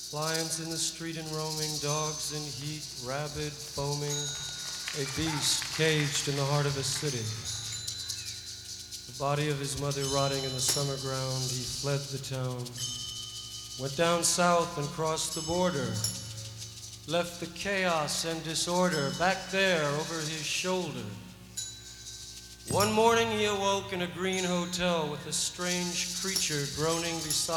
Lions in the street and roaming, dogs in heat, rabid, foaming, a beast caged in the heart of a city. The body of his mother rotting in the summer ground, he fled the town, went down south and crossed the border, left the chaos and disorder back there over his shoulder. One morning he awoke in a green hotel with a strange creature groaning beside